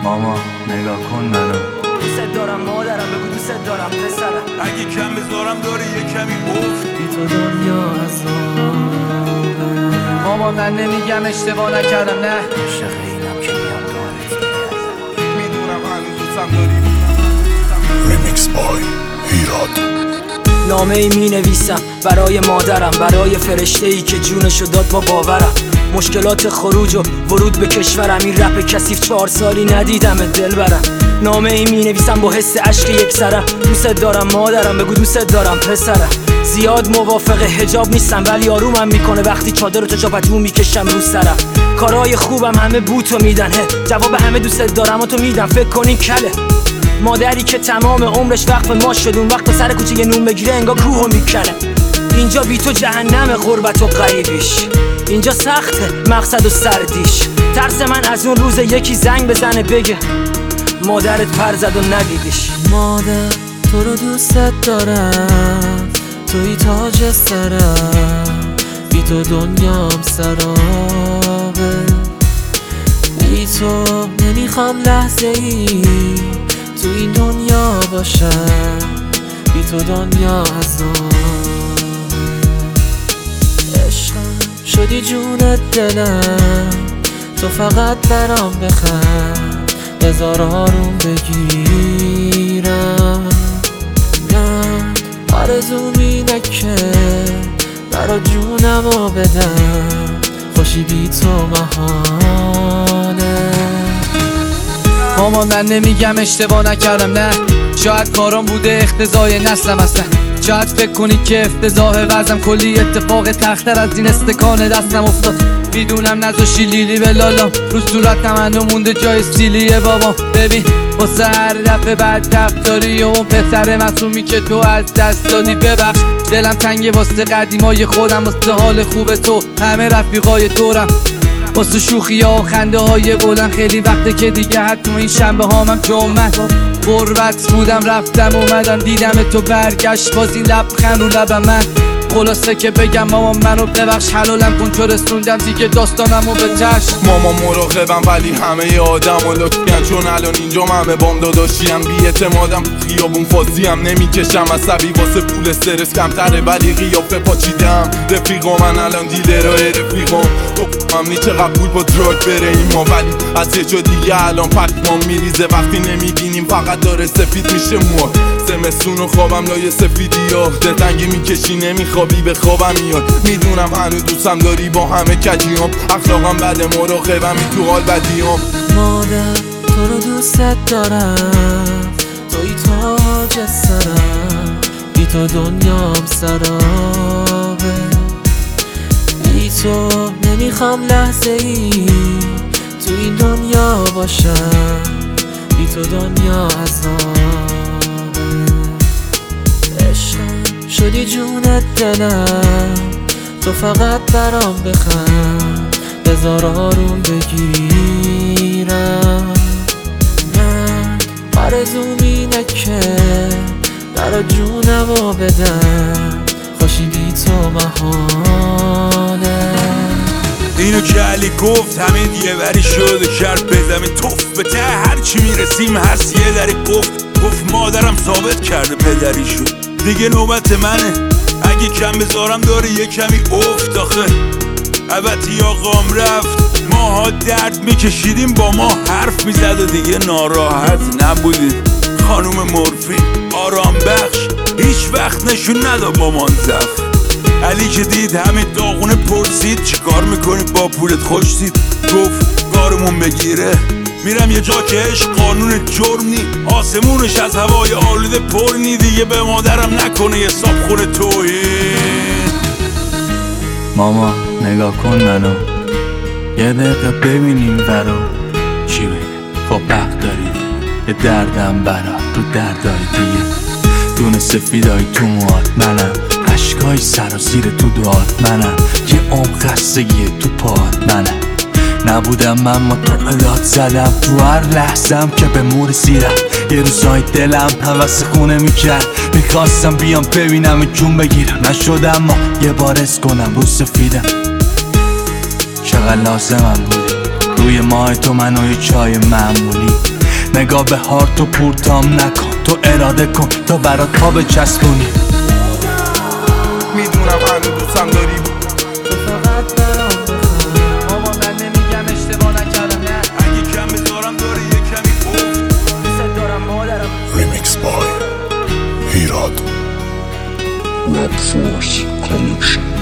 ماما نگاه کن منو، دوست دارم مادرم، بگو دوست دارم پسرم. اگه کم بذارم داری یه کمی افت. بی تو دنیا عذابه. ماما من نمیگم اشتباه نکردم، نه عاشق اینم که میام دارت میدونم هنوز دوستم داری. ریمیکس بای هیراد. نامه ای می نویسم برای مادرم، برای فرشته ای که جونشو داد با باورم. مشکلات خروج و ورود به کشورم، این رپ کثیف 4 سالی ندیدم دل برم. نامه ای می نویسم با حس عشق یک سرم، دوست دارم مادرم، بگو دوست دارم پسرم. زیاد موافق حجاب نیستم ولی آرومم میکنه وقتی چادر و تجابتو میکشم رو سرم. کارهای خوبم همه بوتو میدن، جواب همه دوست دارم و تو میدم، فکر کنی کله. مادری که تمام عمرش وقف ما شد، اون وقت سر کوچه یه نون بگیره انگار کوهو میکنه. اینجا بی تو جهنم غربت و غریبیش، اینجا سخته مقصد و سردیش. ترس من از اون روز یکی زنگ بزنه بگه مادرت پر زد و ندیدیش. مادر تو رو دوست دارم، توی تاج سرم، بی تو دنیام سرابه. بی تو نمیخوام لحظه ای تو این دنیا باشم، بی تو دنیا عذاب. عشقم شدی جون دلم، تو فقط برام بخند، بذار آروم بگیرم. من آرزوم اینه که برا جونمو بدم، خوشی بی تو محاله. ماما من نمیگم اشتباه نکردم، نه شاید کارام بوده اختزای نسلم اصلا. شاید فکر کنی که افتضاح وزم، کلی اتفاق تختر از این استکان دستم افتاد. میدونم نذاشی لیلی به لالام، رو صورتم هنو مونده جای سیلیه بابا. ببین واسه هر دفعه بعد رفتاری و اون پسر معصومی که تو از دست دادی، ببخش دلم تنگه واسه قدیمای خودم، واسه حال خوب تو همه رفیقای دورم، واسه شوخی ها و خنده های بلند. خیلی وقته که دیگه حتی این شنبه هامم جمعه غربت بودم، رفتم اومدم دیدم تو برگشت، باز این لبخند رو لبم من. خلاصه که بگم ماما منو ببخش، حلالم کن چو رسوندم دیگه داستانمو به چشم. ماما مراقبم ولی همه آدم و لطفیان، چون الان اینجا همه بام داداشیم. بی اعتمادم خیابون فازیم، نمیکشم عصبی واسه پول استرس کمتره ولی قیافه پاچیدم. رفیقا من الان دیلرای رفیقام، تو همنی چقدر پول با دراگ بره این ما، ولی از یه جا دیگه الان پکمان میریزه وقتی نمیبینیم فقط داره سفید میشه مو. زمستون و خوابم لای سفیدی ها، دلتنگی میکشی نمیخوابی به خوابم میاد. میدونم هنوز دوستم داری با همه کجیام، اخلاقم بده مراقبم این تو حال بدیام. مادر تو رو دوست دارم، توی تاج سرم، بی تو دنیام سرابه. بی تو نمیخوام لحظه ای تو این دنیا باشم، بی تو دنیا عذاب. عشقم شدی جون دلم، تو فقط برام بخند، بذار آروم بگیرم. من آرزوم اینه که برا جونمو بدم، خوشی بی تو محاله. اینو که علی گفت همه دیگه وری شده، کرد به زمین توف به ته هرچی میرسیم هست یه دری قفت. گفت مادرم ثابت کرده پدری شد، دیگه نوبت منه. اگه کم بذارم داره یه کمی افت. آخه البته آقام رفت، ماها درد میکشیدیم با ما حرف میزد و دیگه ناراحت نبودیم. خانوم مورفین آرام بخش هیچ وقت نشون نداد با منزف. علی که دید همه داغونه پرسید چی کار میکنی با پولت خوش دید، گفت کارمون بگیره میرم یه جا که عشق قانون جرم نی، آسمونش از هوای آلوده پر نی. دیگه به مادرم نکنه یه صاحب خونه توهین. ماما نگاه کن منو، یه دقیقه ببینیم ورا چی بگه. خب حق داری یه دردم برا تو دردای دیگه، دونه سفیدای تو موات منم، عشقای سراسیر تو دوات منم، یه عمق خستگی تو پات منم. نبودم من ما تو داد زدم تو هر لحظم که به مو رسیدم. یه روزای دلم هوس خونه میکرد، میخواستم بیام ببینم جون بگیرم، نشدم ما یه بار اس کنم رو سفیدم. چقدر لازمم بودی روی ماه تو منو یه چای معمولی، نگاه به هارتو پورتام نکن، تو اراده کن تا برات پا بچسبونی. میدونم هنو دوستم داری ماما من نمیگم اشتباه نکردم نه، اگه کم بذارم داره یه کمی افت. دوست دارم مادرم. Remix by Hirad. Rap Force Collection.